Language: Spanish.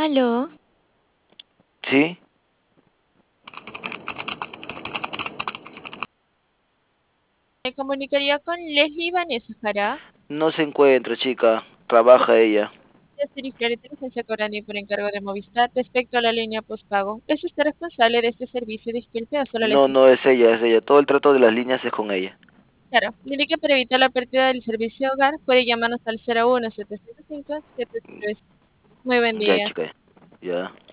Aló, ¿Sí? Me comunicaría con Leslie Vanessa Jara, No se encuentra, chica. Trabaja ella. de verificar inteligencia cobrante por encargo de Movistar respecto a la línea postpago. ¿Es usted responsable de este servicio? Disculpe, o solo la No, no es ella, es ella. Todo el trato de las líneas es con ella. Claro, dile que para evitar la pérdida del servicio hogar puede llamarnos al 01 705 703. Muy buen Ya, día. chica. Ya.